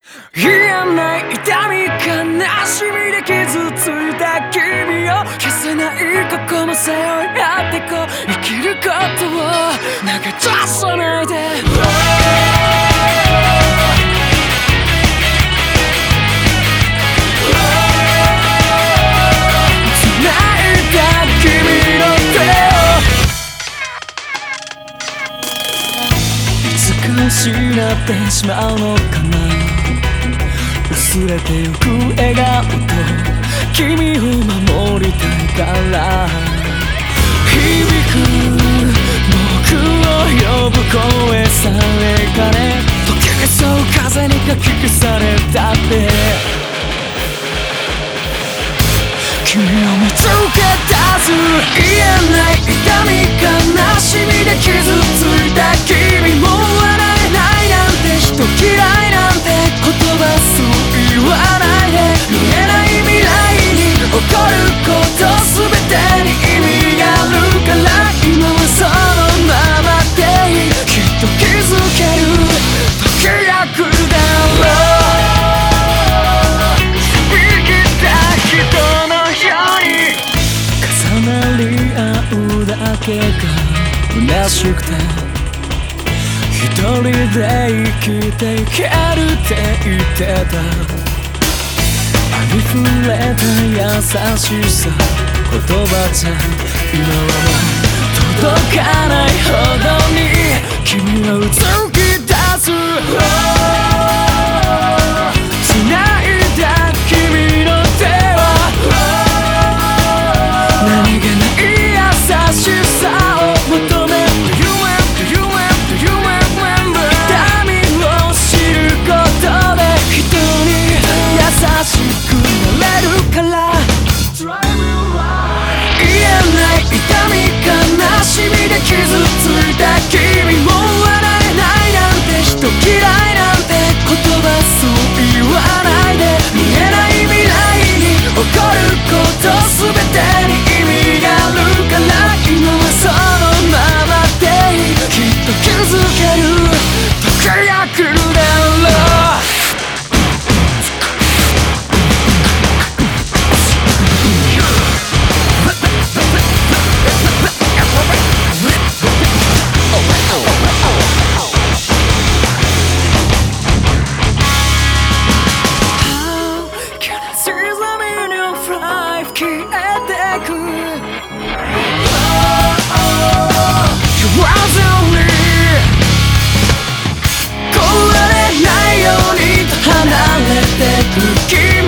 言えない痛み悲しみで傷ついた君を消せない過去も背負い合ってこう生きることを投げ出さないで繋いだ君の手をいつか失ってしまうのかな薄れてゆく笑顔と君を守りたいから響く僕を呼ぶ声さえかね時にそう風にかき消されたって君を見つけ出す言えない痛み悲しみで傷ついた君も笑えないなんて人嫌いなんて言葉そう言わないで見えない未来に起こること全てに意味があるから今はそのままでいいきっと気づける時が来るだろう生きた人のように重なり合うだけが虚しくて一人で生きていけるって言ってたありふれた優しさ言葉じゃ今はもう届かないほどに君はうつき出す繋いだ君の手は何気ない優しさを求め優しくなれるから言えない痛み悲しみで傷ついた君も笑えないなんて人嫌いなんて言葉そう言わないで見えない未来に起こること全てに意味があるから今はそのままでいいきっと気づける時が来るだろう離れてく君